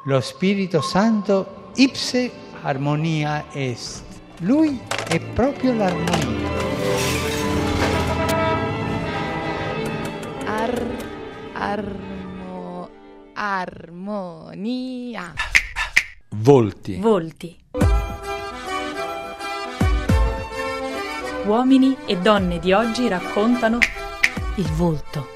lo Spirito Santo ipse armonia est. Lui è proprio l'armonia. Armonia. Volti. Uomini e donne di oggi raccontano il volto.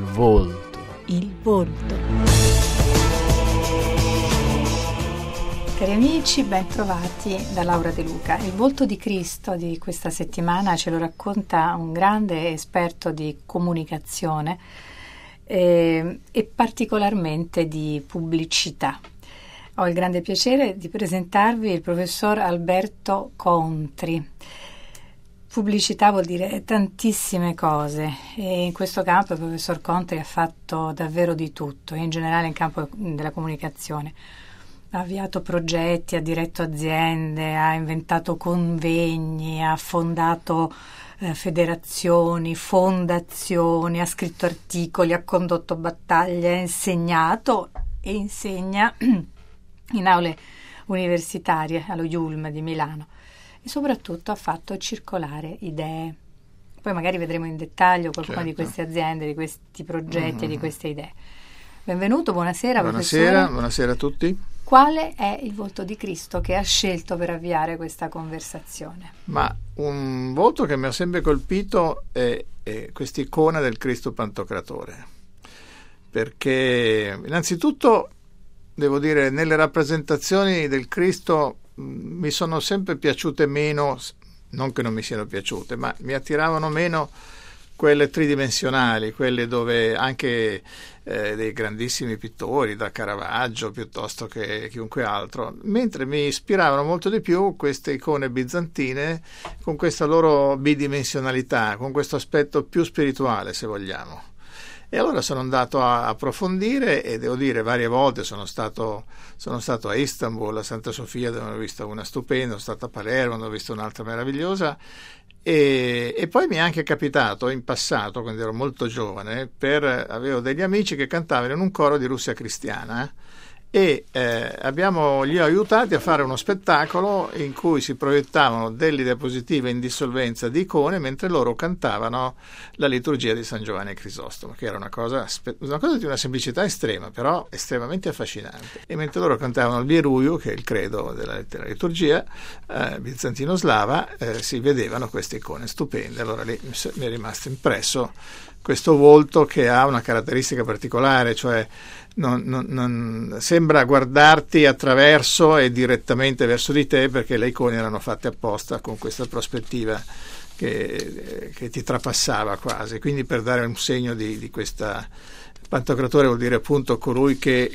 Cari amici, ben trovati da Laura De Luca. Il volto di Cristo di questa settimana ce lo racconta un grande esperto di comunicazione e particolarmente di pubblicità. Ho il grande piacere di presentarvi il professor Alberto Contri. Pubblicità vuol dire tantissime cose e in questo campo il professor Contri ha fatto davvero di tutto, in generale in campo della comunicazione. Ha avviato progetti, ha diretto aziende, ha inventato convegni, ha fondato federazioni, fondazioni, ha scritto articoli, ha condotto battaglie, ha insegnato e insegna in aule universitarie allo IULM di Milano. E soprattutto ha fatto circolare idee. Poi magari vedremo in dettaglio qualcuna di queste aziende, di questi progetti e di queste idee. Benvenuto, buonasera professore. Buonasera a tutti. Quale è il volto di Cristo che ha scelto per avviare questa conversazione? Ma un volto che mi ha sempre colpito è questa icona del Cristo Pantocratore. Perché innanzitutto, devo dire, nelle rappresentazioni del Cristo mi sono sempre piaciute meno, non che non mi siano piaciute, ma mi attiravano meno quelle tridimensionali, quelle dove anche dei grandissimi pittori, da Caravaggio piuttosto che chiunque altro, mentre mi ispiravano molto di più queste icone bizantine con questa loro bidimensionalità, con questo aspetto più spirituale, se vogliamo. E allora sono andato a approfondire e devo dire varie volte sono stato a Istanbul, a Santa Sofia, dove ne ho vista una stupenda, sono stato a Palermo, dove ho visto un'altra meravigliosa e poi mi è anche capitato in passato, quando ero molto giovane, avevo degli amici che cantavano in un coro di Russia cristiana e li ho aiutati a fare uno spettacolo in cui si proiettavano delle diapositive in dissolvenza di icone mentre loro cantavano la liturgia di San Giovanni Crisostomo, che era una cosa di una semplicità estrema, però estremamente affascinante. E mentre loro cantavano il Vieruju, che è il credo della liturgia bizantino-slava, si vedevano queste icone stupende. Allora lì mi è rimasto impresso questo volto che ha una caratteristica particolare, cioè non sembra guardarti attraverso e direttamente verso di te, perché le icone erano fatte apposta con questa prospettiva che ti trapassava quasi, quindi per dare un segno di questa. Pantocratore vuol dire appunto colui che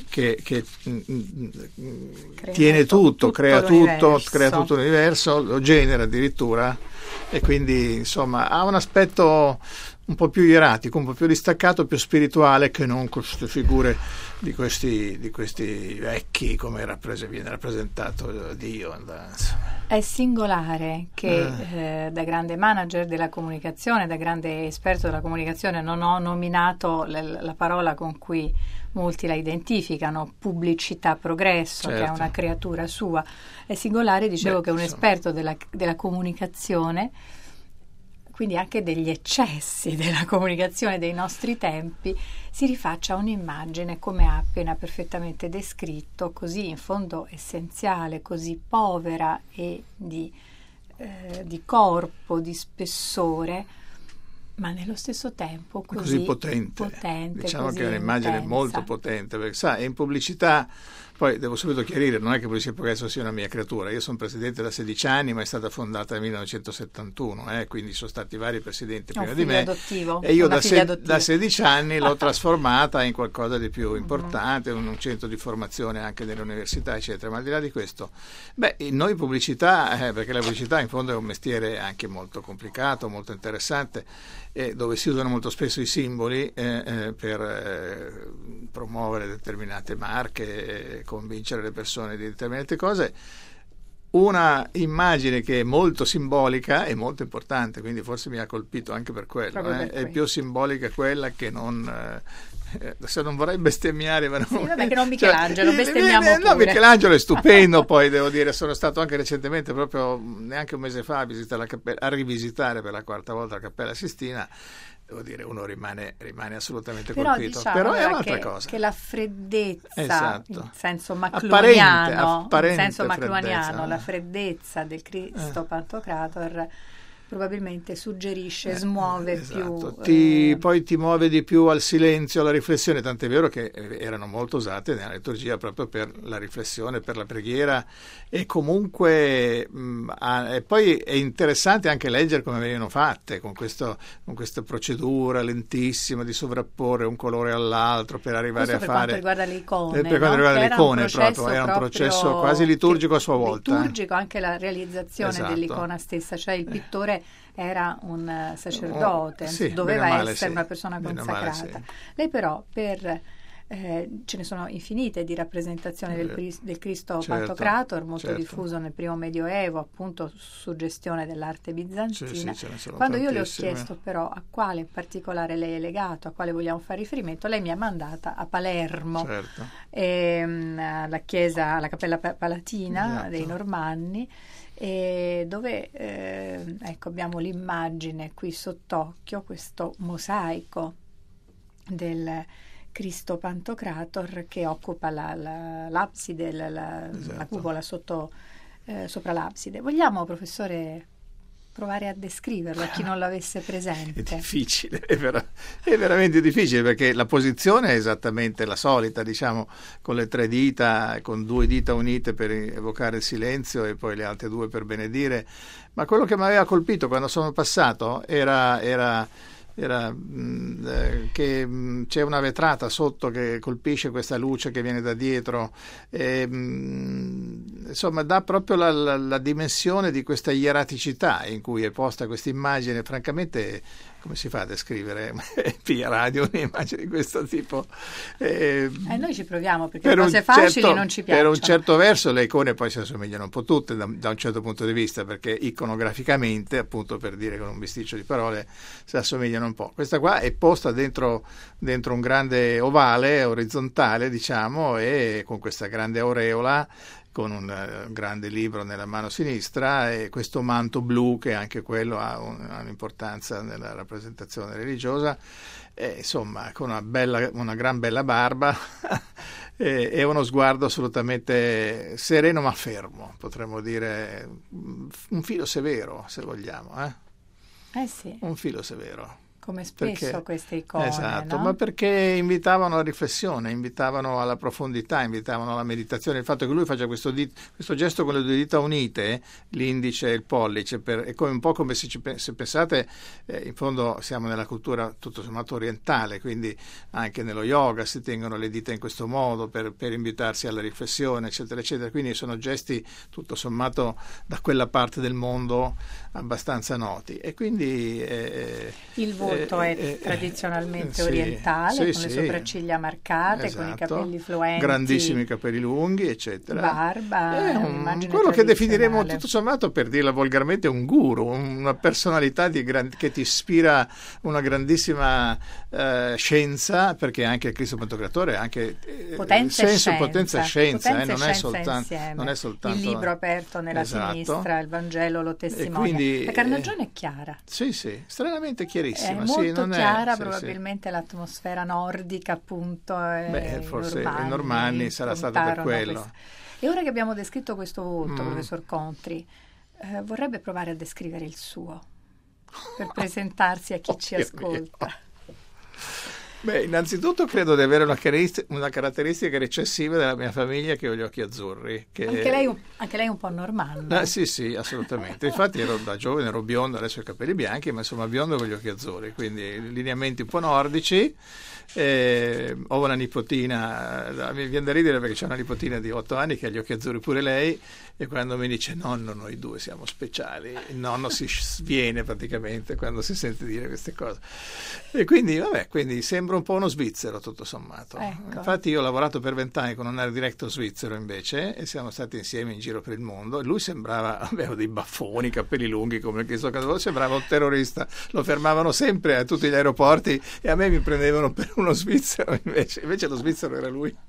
tiene tutto, crea tutto l'universo, lo genera addirittura, e quindi insomma ha un aspetto un po' più ieratico, un po' più distaccato, più spirituale, che non queste figure di questi vecchi come viene rappresentato Dio. È singolare che da grande manager della comunicazione, da grande esperto della comunicazione, non ho nominato la parola con cui molti la identificano, pubblicità progresso, che è una creatura sua. È singolare, dicevo, che un esperto della comunicazione, quindi anche degli eccessi della comunicazione dei nostri tempi, si rifaccia un'immagine, come ha appena perfettamente descritto, così in fondo essenziale, così povera e di corpo, di spessore, ma nello stesso tempo così potente. Diciamo così che è un'immagine intensa. molto potente, perché sai, in pubblicità, poi devo subito chiarire, non è che Pubblicità Progresso sia una mia creatura, io sono presidente da 16 anni, ma è stata fondata nel 1971, quindi sono stati vari presidenti prima di me, adottivo, e io da 16 anni l'ho trasformata in qualcosa di più importante, un centro di formazione anche nelle università, eccetera. Ma al di là di questo, noi pubblicità, perché la pubblicità in fondo è un mestiere anche molto complicato, molto interessante, dove si usano molto spesso i simboli per promuovere determinate marche, convincere le persone di determinate cose. Una immagine che è molto simbolica e molto importante, quindi forse mi ha colpito anche per quello. È più simbolica quella che non se non vorrei bestemmiare, ma non, sì, vabbè, che non Michelangelo, bestemmiamo pure. No, Michelangelo è stupendo. Poi devo dire, sono stato anche recentemente, proprio neanche un mese fa, a rivisitare per la 4ª volta la Cappella Sistina. Devo dire, uno rimane assolutamente colpito. Diciamo, però è un'altra cosa. Che la freddezza, esatto, in senso macluniano, freddezza, la freddezza del Cristo Pantocrator probabilmente suggerisce, smuove esatto. più. Poi ti muove di più al silenzio, alla riflessione, tant'è vero che erano molto usate nella liturgia proprio per la riflessione, per la preghiera, e comunque e poi è interessante anche leggere come venivano fatte, con questa procedura lentissima di sovrapporre un colore all'altro per arrivare a fare. Per quanto riguarda le icone, per quanto riguarda le icone, era un processo quasi liturgico a sua volta. Liturgico, anche la realizzazione esatto. dell'icona stessa, cioè il pittore era un sacerdote, sì, doveva essere sì, una persona consacrata. Sì. Lei però ce ne sono infinite di rappresentazioni del Cristo Pantocrator, molto diffuso nel primo Medioevo, appunto suggestione dell'arte bizantina. Sì, quando io le ho chiesto però a quale in particolare lei è legato, a quale vogliamo fare riferimento, lei mi ha mandata a Palermo, alla chiesa, alla Cappella Palatina dei Normanni, dove ecco, abbiamo l'immagine qui sott'occhio, questo mosaico del Cristo Pantocrator che occupa l'abside, la cupola sopra l'abside. Vogliamo, professore, provare a descriverlo a chi non l'avesse presente? È difficile, è veramente difficile, perché la posizione è esattamente la solita, diciamo, con le 3 dita, con 2 dita unite per evocare il silenzio e poi le altre 2 per benedire. Ma quello che mi aveva colpito quando sono passato era che c'è una vetrata sotto che colpisce questa luce che viene da dietro, insomma dà proprio la dimensione di questa ieraticità in cui è posta questa immagine. Francamente, come si fa a descrivere via radio un'immagine di questo tipo? Noi ci proviamo, perché le cose facili non ci piacciono. Per un certo verso le icone poi si assomigliano un po' tutte da un certo punto di vista, perché iconograficamente, appunto, per dire con un bisticcio di parole, si assomigliano un po'. Questa qua è posta dentro un grande ovale orizzontale, diciamo, e con questa grande aureola, con un grande libro nella mano sinistra, e questo manto blu che anche quello ha un'importanza nella rappresentazione religiosa, insomma, con una gran bella barba e uno sguardo assolutamente sereno ma fermo, potremmo dire un filo severo, se vogliamo, sì. Un filo severo. Come spesso queste icone, esatto, no? Ma perché invitavano alla riflessione, invitavano alla profondità, invitavano alla meditazione. Il fatto che lui faccia questo gesto con le 2 dita unite, l'indice e il pollice, è un po' come se pensate, in fondo siamo nella cultura tutto sommato orientale, quindi anche nello yoga si tengono le dita in questo modo per invitarsi alla riflessione, eccetera, eccetera. Quindi sono gesti tutto sommato da quella parte del mondo abbastanza noti. E quindi il volto è tradizionalmente orientale, con le sopracciglia marcate, con i capelli fluenti, grandissimi capelli lunghi, eccetera. Barba, quello che definiremo tutto sommato, per dirla volgarmente, un guru, una personalità che ti ispira una grandissima scienza, perché anche il Cristo Pantocratore è anche potenza e scienza, non è soltanto il libro aperto nella sinistra, il Vangelo lo testimonia. La carnagione è chiara. Sì, stranamente chiarissima. È molto chiara, probabilmente l'atmosfera nordica, appunto. Forse i Normanni sarà stato per quello. E ora che abbiamo descritto questo volto, professor Contri, vorrebbe provare a descrivere il suo, per presentarsi a chi ci ascolta. Innanzitutto credo di avere una caratteristica recessiva della mia famiglia, che ho gli occhi azzurri. Anche lei un po' normanna. Sì, assolutamente. Infatti da giovane ero biondo, adesso ho i capelli bianchi, ma insomma biondo con gli occhi azzurri, quindi lineamenti un po' nordici. Ho una nipotina, mi viene da ridere perché c'è una nipotina di 8 anni che ha gli occhi azzurri pure lei, e quando mi dice nonno, noi 2 siamo speciali, il nonno si sviene praticamente quando si sente dire queste cose, e quindi sembra sembra un po' uno svizzero tutto sommato. Ecco. Infatti io ho lavorato per 20 anni con un art director svizzero invece, e siamo stati insieme in giro per il mondo, e lui sembrava, aveva dei baffoni, capelli lunghi come che so, sembrava un terrorista, lo fermavano sempre a tutti gli aeroporti e a me mi prendevano per uno svizzero, invece lo svizzero era lui.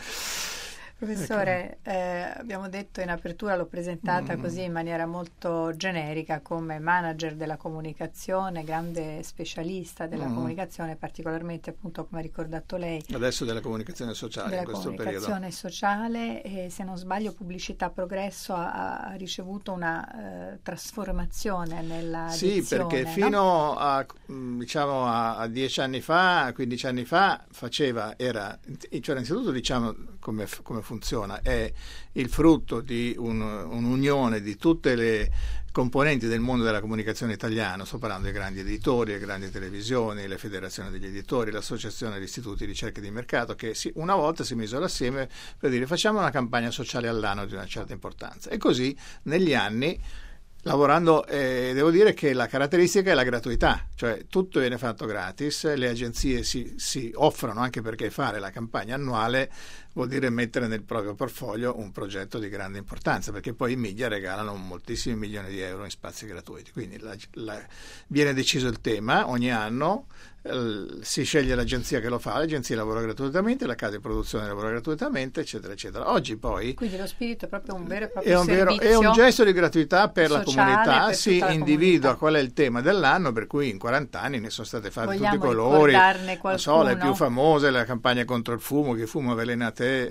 Professore, abbiamo detto in apertura, l'ho presentata così in maniera molto generica come manager della comunicazione, grande specialista della comunicazione, particolarmente appunto come ha ricordato lei. Adesso della comunicazione sociale in questo periodo. Della comunicazione sociale, e se non sbaglio Pubblicità Progresso ha ricevuto una trasformazione nella Sì, dizione, perché fino a, diciamo, a 10 anni fa, 15 anni fa cioè innanzitutto diciamo come funziona, è il frutto di un'unione di tutte le componenti del mondo della comunicazione italiano. Sto parlando dei grandi editori, le grandi televisioni, le federazioni degli editori, l'associazione degli istituti di ricerca di mercato, che una volta si misero assieme per dire facciamo una campagna sociale all'anno di una certa importanza, e così negli anni, lavorando, devo dire che la caratteristica è la gratuità, cioè tutto viene fatto gratis, le agenzie si offrono, anche perché fare la campagna annuale vuol dire mettere nel proprio portfolio un progetto di grande importanza, perché poi i media regalano moltissimi milioni di euro in spazi gratuiti. Quindi viene deciso il tema ogni anno, si sceglie l'agenzia che lo fa, l'agenzia lavora gratuitamente, la casa di produzione lavora gratuitamente, eccetera, eccetera. Oggi poi... Quindi lo spirito è proprio un vero e proprio servizio. È un gesto di gratuità per la comunità, si individua qual è il tema dell'anno, per cui in 40 anni ne sono state fatte tutti i colori. Non so, le più famose, la campagna contro il fumo, che fumo avvelena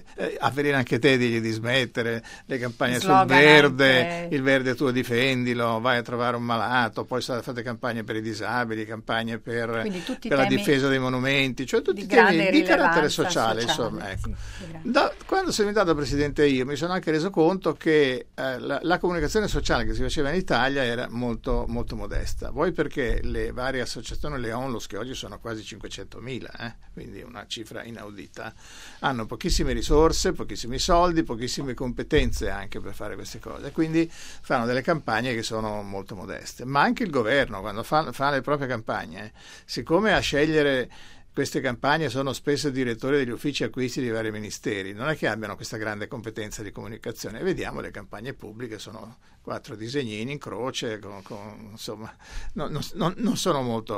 anche te, digli di smettere, le campagne sul verde, il verde tuo difendilo, vai a trovare un malato, poi fate campagne per i disabili, campagne per la difesa dei monumenti, cioè tutti i temi di carattere sociale, insomma. Ecco. Sì, quando sono diventato presidente io mi sono anche reso conto che la comunicazione sociale che si faceva in Italia era molto, molto modesta. Voi perché le varie associazioni, le ONLUS, che oggi sono quasi 500.000, quindi una cifra inaudita, hanno pochissime risorse, pochissimi soldi, pochissime competenze anche per fare queste cose, quindi fanno delle campagne che sono molto modeste. Ma anche il governo, quando fa le proprie campagne, siccome a scegliere queste campagne sono spesso direttori degli uffici acquisti di vari ministeri, non è che abbiano questa grande competenza di comunicazione. Vediamo, le campagne pubbliche sono 4 disegnini in croce, insomma, non sono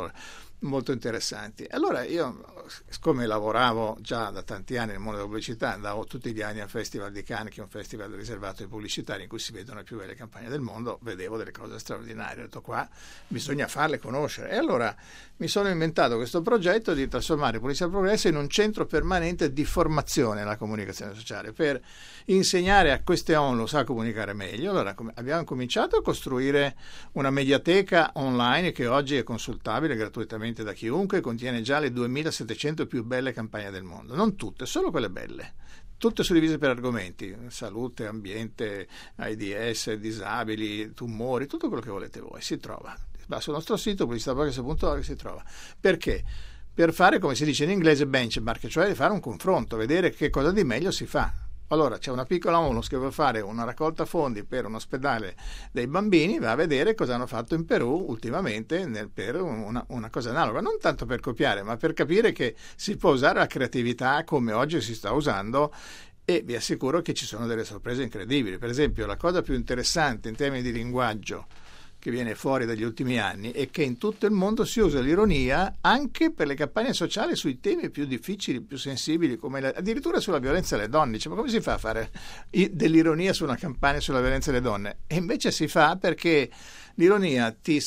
molto interessanti. Allora io, siccome lavoravo già da tanti anni nel mondo della pubblicità, andavo tutti gli anni al Festival di Cannes, che è un festival riservato ai pubblicitari in cui si vedono le più belle campagne del mondo, vedevo delle cose straordinarie, ho detto qua bisogna farle conoscere, e allora mi sono inventato questo progetto di trasformare Pubblicità Progresso in un centro permanente di formazione alla comunicazione sociale, per insegnare a queste ONLUS a comunicare meglio. Allora abbiamo cominciato a costruire una mediateca online che oggi è consultabile gratuitamente da chiunque, contiene già le 2700 più belle campagne del mondo, non tutte, solo quelle belle, tutte suddivise per argomenti: salute, ambiente, AIDS, disabili, tumori, tutto quello che volete voi, si trova. Va sul nostro sito pubblicitaprogresso.org, si trova. Perché? Per fare, come si dice in inglese, benchmark, cioè fare un confronto, vedere che cosa di meglio si fa. Allora c'è una piccola ONLUS che vuole fare una raccolta fondi per un ospedale dei bambini, va a vedere cosa hanno fatto in Perù ultimamente per una cosa analoga, non tanto per copiare, ma per capire che si può usare la creatività come oggi si sta usando, e vi assicuro che ci sono delle sorprese incredibili. Per esempio, la cosa più interessante in termini di linguaggio che viene fuori dagli ultimi anni è che in tutto il mondo si usa l'ironia anche per le campagne sociali sui temi più difficili, più sensibili, come addirittura sulla violenza alle donne. Dice, ma come si fa a fare dell'ironia su una campagna sulla violenza alle donne? E invece si fa perché l'ironia ti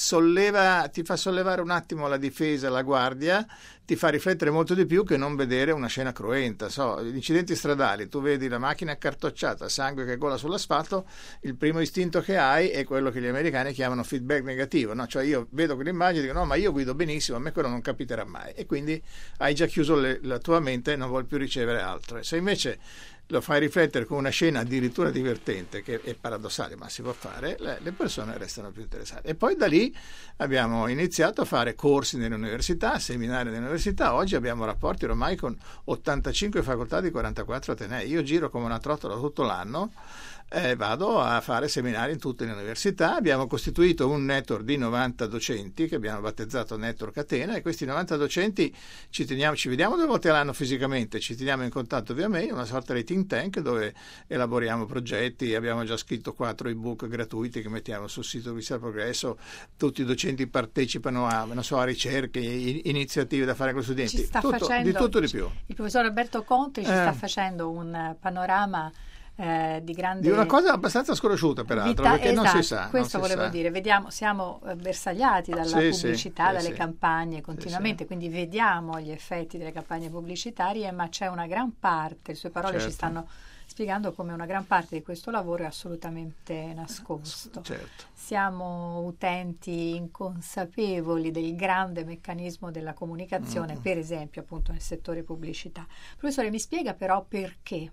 fa sollevare un attimo la difesa, la guardia, ti fa riflettere molto di più che non vedere una scena cruenta. Gli incidenti stradali, tu vedi la macchina accartocciata, sangue che gola sull'asfalto, il primo istinto che hai è quello che gli americani chiamano feedback negativo, no? Cioè io vedo quell'immagine e dico no, ma io guido benissimo, a me quello non capiterà mai, e quindi hai già chiuso la tua mente e non vuoi più ricevere altro. Se invece lo fai riflettere con una scena addirittura divertente, che è paradossale ma si può fare, le persone restano più interessate. E poi da lì abbiamo iniziato a fare corsi nelle università, seminari nelle università, all'università oggi abbiamo rapporti ormai con 85 facoltà di 44 atenei. Io giro come una trottola tutto l'anno, vado a fare seminari in tutte le università. Abbiamo costituito un network di 90 docenti che abbiamo battezzato Network Atena, e questi 90 docenti ci vediamo 2 volte all'anno fisicamente, ci teniamo in contatto via mail, una sorta di think tank dove elaboriamo progetti. Abbiamo già scritto 4 ebook gratuiti che mettiamo sul sito di Progresso. Tutti i docenti partecipano a ricerche, iniziative da fare con gli studenti, di tutto di più. Il professor Alberto Conti ci sta facendo un panorama di grande, di una cosa abbastanza sconosciuta peraltro, perché esatto, non si sa. Questo volevo dire, vediamo, siamo bersagliati dalla pubblicità, dalle campagne continuamente, quindi vediamo gli effetti delle campagne pubblicitarie, ma c'è una gran parte, le sue parole ci stanno spiegando come una gran parte di questo lavoro è assolutamente nascosto. Siamo utenti inconsapevoli del grande meccanismo della comunicazione, per esempio appunto nel settore pubblicità. Professore, mi spiega però perché?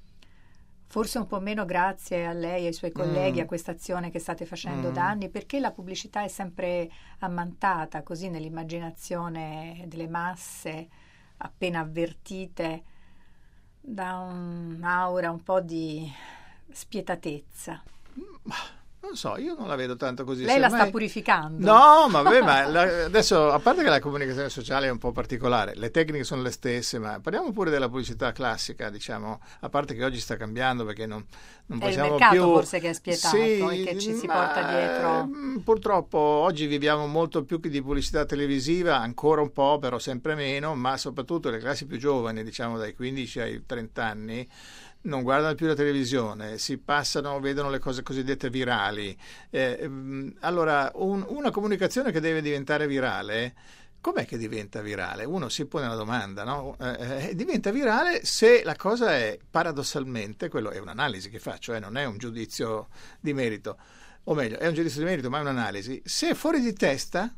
Forse un po' meno grazie a lei e ai suoi colleghi, a questa azione che state facendo da anni, perché la pubblicità è sempre ammantata così nell'immaginazione delle masse appena avvertite da un'aura un po' di spietatezza. Non so, io non la vedo tanto così. Lei la sta purificando. No, ma adesso, a parte che la comunicazione sociale è un po' particolare, le tecniche sono le stesse, ma parliamo pure della pubblicità classica, diciamo, a parte che oggi sta cambiando perché non possiamo più... È il mercato forse che è spietato e che ci si porta dietro. Purtroppo oggi viviamo molto più che di pubblicità televisiva, ancora un po', però sempre meno, ma soprattutto le classi più giovani, diciamo dai 15 ai 30 anni, non guardano più la televisione, si passano, vedono le cose cosiddette virali. Allora, una comunicazione che deve diventare virale, com'è che diventa virale? Uno si pone la domanda, no? Diventa virale se la cosa è, paradossalmente, quello è un'analisi che faccio, non è un giudizio di merito, o meglio, è un giudizio di merito, ma è un'analisi. Se è fuori di testa,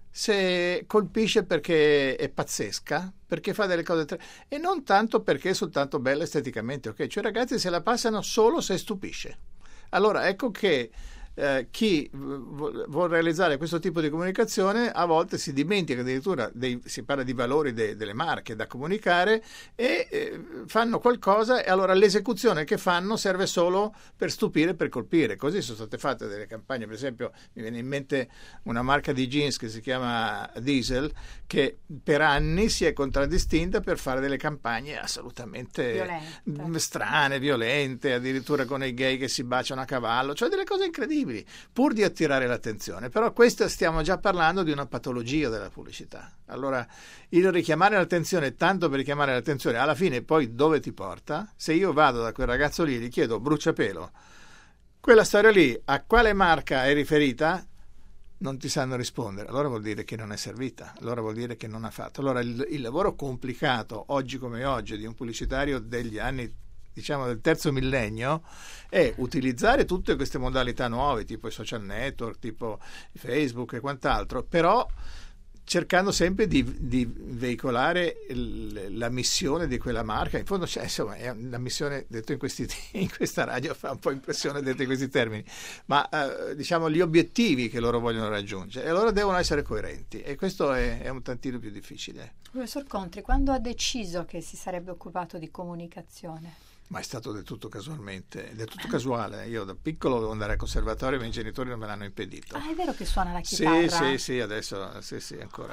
se colpisce perché è pazzesca, perché fa delle cose e non tanto perché è soltanto bella esteticamente, ok? Cioè, ragazzi, se la passano solo se stupisce. Allora ecco che chi vuole realizzare questo tipo di comunicazione a volte si dimentica addirittura si parla di valori delle marche da comunicare e fanno qualcosa, e allora l'esecuzione che fanno serve solo per stupire, per colpire. Così sono state fatte delle campagne, per esempio mi viene in mente una marca di jeans che si chiama Diesel, che per anni si è contraddistinta per fare delle campagne assolutamente strane, violente, addirittura con i gay che si baciano a cavallo, cioè delle cose incredibili, pur di attirare l'attenzione. Però questo, stiamo già parlando di una patologia della pubblicità. Allora, il richiamare l'attenzione tanto per richiamare l'attenzione, alla fine poi dove ti porta? Se io vado da quel ragazzo lì e gli chiedo: bruciapelo, quella storia lì a quale marca è riferita? Non ti sanno rispondere, allora vuol dire che non è servita, allora vuol dire che non ha fatto. Allora il lavoro complicato oggi come oggi di un pubblicitario degli anni, diciamo, del terzo millennio, è utilizzare tutte queste modalità nuove, tipo i social network, tipo Facebook e quant'altro, però cercando sempre di veicolare la missione di quella marca. In fondo, insomma, è una missione, detto in questa radio fa un po' impressione detto in questi termini, ma diciamo gli obiettivi che loro vogliono raggiungere, e allora devono essere coerenti, e questo è un tantino più difficile. Professor Contri, quando ha deciso che si sarebbe occupato di comunicazione? Ma è stato del tutto casualmente, del tutto casuale. Io da piccolo dovevo andare al conservatorio, i miei genitori non me l'hanno impedito. Ah, è vero che suona la chitarra? Sì, adesso sì, ancora.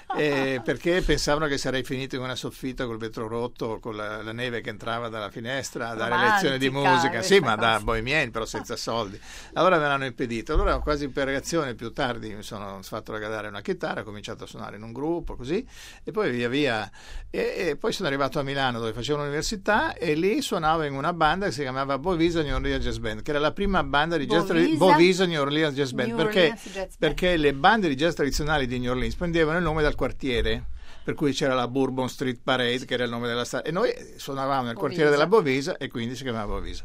Perché pensavano che sarei finito in una soffitta col vetro rotto, con la neve che entrava dalla finestra a dare lezioni di musica. Sì, ma da bohemien, però senza soldi. Allora me l'hanno impedito. Allora, quasi per reazione, più tardi mi sono fatto regalare una chitarra, ho cominciato a suonare in un gruppo, così, e poi via. E poi sono arrivato a Milano, dove facevo l'università, e lì suonavo in una banda che si chiamava Bovisa New Orleans Jazz Band, che era la prima banda di jazz Bovisa New Orleans Jazz Band, perché le bande di jazz tradizionali di New Orleans prendevano il nome dal quartiere, per cui c'era la Bourbon Street Parade, che era il nome della strada, e noi suonavamo nel quartiere della Bovisa, e quindi si chiamava Bovisa.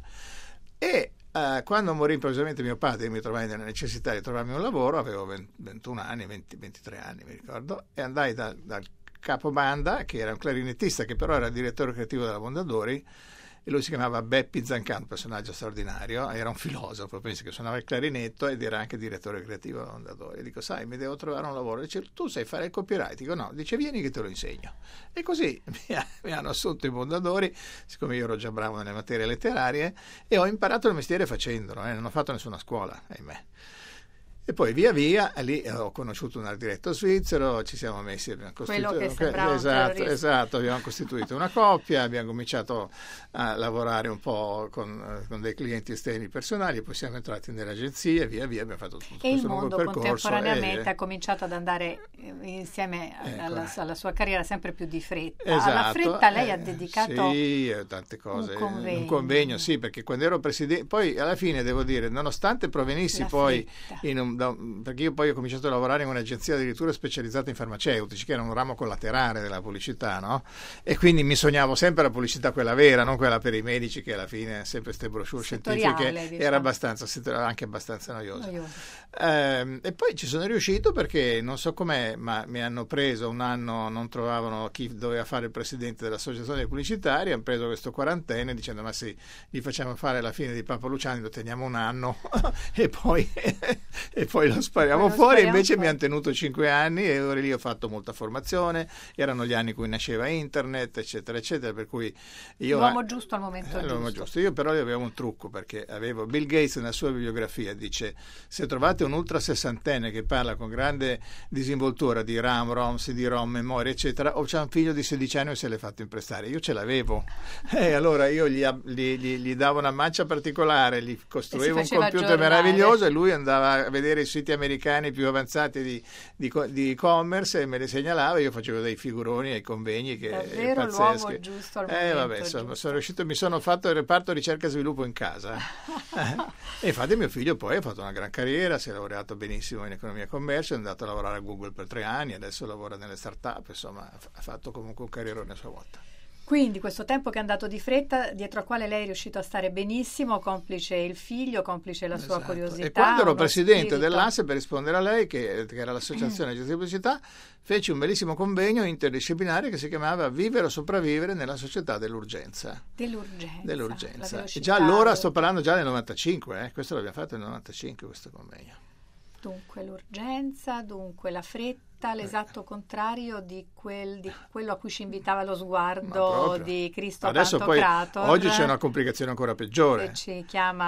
E quando morì improvvisamente mio padre, mi trovai nella necessità di trovarmi un lavoro, avevo 21 anni, 23 anni mi ricordo, e andai dal capobanda, che era un clarinettista, che però era il direttore creativo della Mondadori, e lui si chiamava Beppi Zancano, un personaggio straordinario, era un filosofo, pensi che suonava il clarinetto ed era anche direttore creativo a Mondadori. E dico, sai, mi devo trovare un lavoro. Dice, tu sai fare il copyright? Dico, no. Dice, vieni che te lo insegno. E così mi hanno assunto in Mondadori, siccome io ero già bravo nelle materie letterarie, e ho imparato il mestiere facendolo, non ho fatto nessuna scuola, ahimè. E poi via via lì ho conosciuto un art diretto svizzero, ci siamo messi, abbiamo quello che sembrava esatto, abbiamo costituito una coppia, abbiamo cominciato a lavorare un po' con dei clienti esterni personali, poi siamo entrati nelle agenzie, via via abbiamo fatto tutto questo lungo percorso. E il mondo contemporaneamente ha cominciato ad andare insieme alla sua carriera sempre più di fretta. Esatto, alla fretta lei ha dedicato tante cose, un convegno, sì, perché quando ero presidente, poi alla fine devo dire, nonostante provenissi poi perché io poi ho cominciato a lavorare in un'agenzia addirittura specializzata in farmaceutici, che era un ramo collaterale della pubblicità, no? E quindi mi sognavo sempre la pubblicità quella vera, non quella per i medici, che alla fine sempre queste brochure scientifiche, diciamo. Era anche abbastanza noiosa. E poi ci sono riuscito perché non so com'è, ma mi hanno preso un anno, non trovavano chi doveva fare il presidente dell'associazione dei pubblicitari, hanno preso questo quarantenne dicendo, ma sì, gli facciamo fare la fine di Papa Luciani, lo teniamo un anno e poi lo spariamo fuori. Invece mi hanno tenuto 5 anni e ora lì ho fatto molta formazione, erano gli anni in cui nasceva internet, eccetera eccetera, per cui l'uomo giusto al momento giusto. Io però avevo un trucco, perché avevo Bill Gates nella sua bibliografia, dice, se trovate un ultra sessantenne che parla con grande disinvoltura di RAM, ROM, CD-ROM, memoria eccetera, o c'è un figlio di 16 anni e se l'è fatto imprestare. Io ce l'avevo e allora io gli davo una mancia particolare, gli costruivo un computer meraviglioso e lui andava a vedere i siti americani più avanzati di e-commerce e me le segnalava, io facevo dei figuroni ai convegni che davvero l'uomo giusto al momento insomma, sono riuscito, mi sono fatto il reparto ricerca e sviluppo in casa e infatti mio figlio poi ha fatto una gran carriera, si è laureato benissimo in economia e commercio, è andato a lavorare a Google per 3 anni, adesso lavora nelle start-up, insomma ha fatto comunque un carrierone a sua volta. Quindi questo tempo che è andato di fretta, dietro al quale lei è riuscito a stare benissimo, complice il figlio, complice la sua curiosità. E quando ero presidente dell'ASE, per rispondere a lei, che era l'associazione di gestione di pubblicità, feci un bellissimo convegno interdisciplinare che si chiamava Vivere o sopravvivere nella società dell'urgenza. Dell'urgenza. E già allora, sto parlando già del 95, questo l'abbiamo fatto nel 95 questo convegno. Dunque l'urgenza, dunque la fretta, l'esatto contrario di quello a cui ci invitava lo sguardo di Cristo Pantocrator. Oggi c'è una complicazione ancora peggiore. Che ci chiama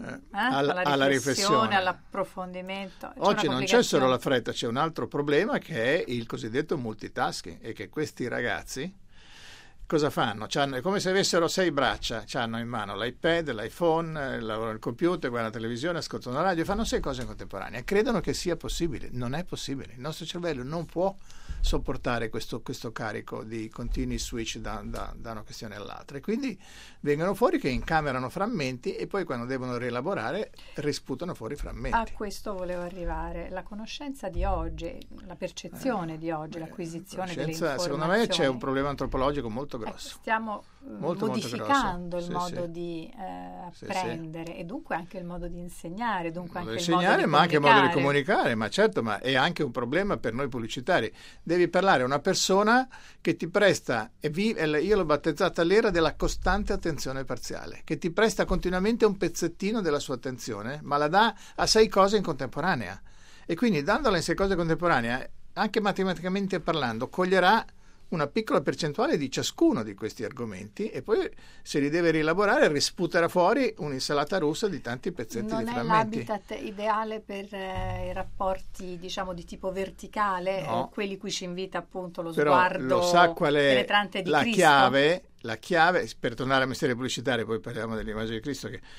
alla riflessione, all'approfondimento. Oggi non c'è solo la fretta, c'è un altro problema che è il cosiddetto multitasking, e che questi ragazzi cosa fanno? È come se avessero 6 braccia, hanno in mano l'iPad, l'iPhone, lavorano il computer, guardano la televisione, ascoltano la radio, fanno 6 cose in contemporanea. Credono che sia possibile, non è possibile. Il nostro cervello non può sopportare questo carico di continui switch da una questione all'altra, e quindi vengono fuori che incamerano frammenti e poi quando devono rielaborare risputano fuori frammenti. A questo volevo arrivare. La conoscenza di oggi, la percezione di oggi, l'acquisizione delle informazioni. Secondo me c'è un problema antropologico molto grosso. Stiamo modificando il modo di apprendere e dunque anche il modo di insegnare, dunque anche il modo di ma anche il modo di comunicare, ma certo, ma è anche un problema per noi pubblicitari. Devi parlare a una persona che ti presta, io l'ho battezzata l'era della costante attenzione parziale, che ti presta continuamente un pezzettino della sua attenzione, ma la dà a 6 cose in contemporanea, e quindi dandola in 6 cose contemporanee, anche matematicamente parlando, coglierà una piccola percentuale di ciascuno di questi argomenti e poi se li deve rielaborare risputerà fuori un'insalata russa di tanti pezzetti di frammenti. Non è l'habitat ideale per i rapporti, diciamo, di tipo verticale, o quelli cui ci invita appunto lo sguardo lo sa qual è penetrante di la Cristo? La chiave, per tornare al mestiere pubblicitario, poi parliamo dell'immagine di Cristo, che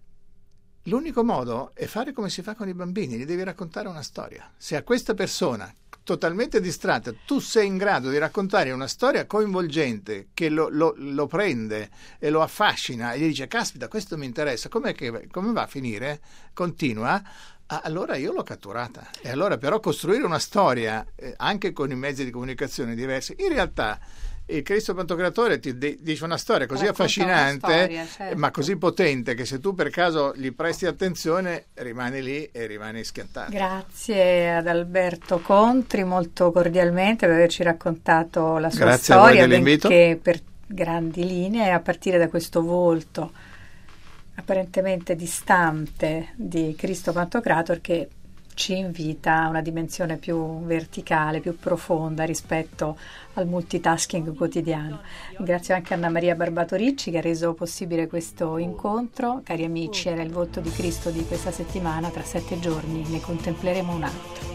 l'unico modo è fare come si fa con i bambini, gli devi raccontare una storia. Se a questa persona totalmente distratta tu sei in grado di raccontare una storia coinvolgente che lo prende e lo affascina e gli dice caspita, questo mi interessa, come va a finire? Continua. Allora io l'ho catturata. E allora però costruire una storia anche con i mezzi di comunicazione diversi, in realtà il Cristo Pantocratore ti dice una storia così affascinante, certo, ma così potente, che se tu per caso gli presti attenzione rimani lì e rimani schiantato. Grazie ad Alberto Contri molto cordialmente per averci raccontato la sua storia, dell'invito. Che per grandi linee, a partire da questo volto apparentemente distante di Cristo Pantocrator, che ci invita a una dimensione più verticale, più profonda rispetto al multitasking quotidiano. Ringrazio anche Anna Maria Barbato Ricci che ha reso possibile questo incontro. Cari amici, era il volto di Cristo di questa settimana. Tra 7 giorni ne contempleremo un altro.